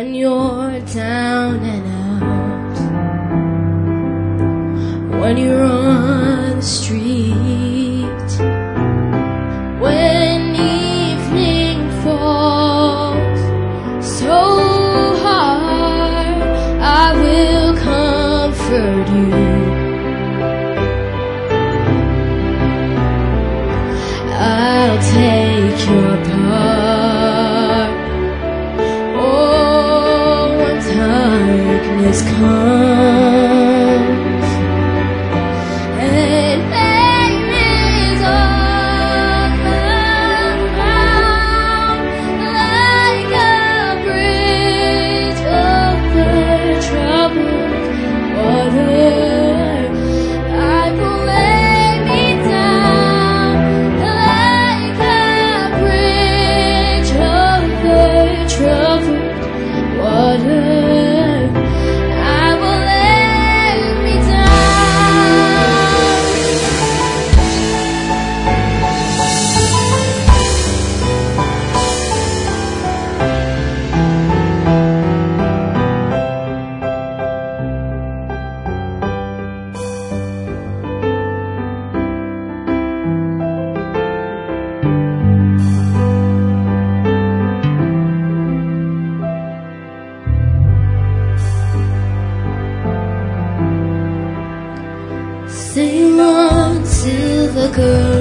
when you're down and out, when you're on the street, when evening falls so hard, I will comfort you. I'll take your part. Oh, when darkness comes and pain is all around, like a bridge over troubled water, I will lay me down like a bridge over troubled water. I will lay me sail on, silver girl.